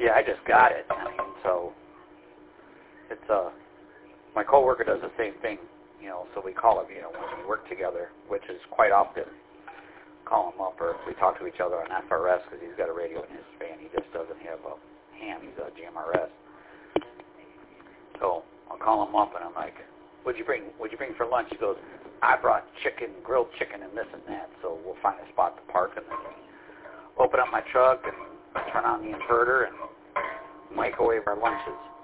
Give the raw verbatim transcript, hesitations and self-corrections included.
Yeah, I just got it. I mean, so it's uh, my coworker does the same thing, you know. So we call him, you know, when we work together, which is quite often. Call him up, or we talk to each other on F R S because he's got a radio in his van. He just doesn't have a ham. He's a G M R S. So I'll call him up, and I'm like, "What'd you bring? What'd you bring for lunch?" He goes, "I brought chicken, grilled chicken, and this and that." So we'll find a spot to park, and then open up my truck and turn on the inverter and microwave our lunches.